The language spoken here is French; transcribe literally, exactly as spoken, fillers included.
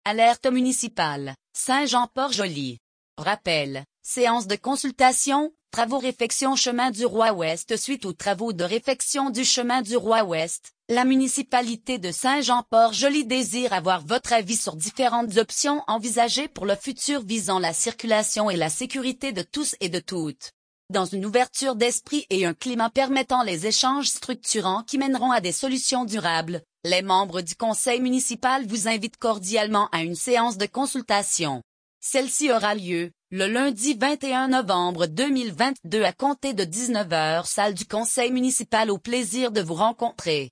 Alerte municipale, Saint-Jean-Port-Joli. Rappel, séance de consultation, travaux réfection chemin du Roi-Ouest. Suite aux travaux de réfection du chemin du Roi-Ouest, la municipalité de Saint-Jean-Port-Joli désire avoir votre avis sur différentes options envisagées pour le futur visant la circulation et la sécurité de tous et de toutes. Dans une ouverture d'esprit et un climat permettant les échanges structurants qui mèneront à des solutions durables, les membres du conseil municipal vous invitent cordialement à une séance de consultation. Celle-ci aura lieu, le lundi vingt et un novembre deux mille vingt-deux à compter de dix-neuf heures, salle du conseil municipal. Au plaisir de vous rencontrer.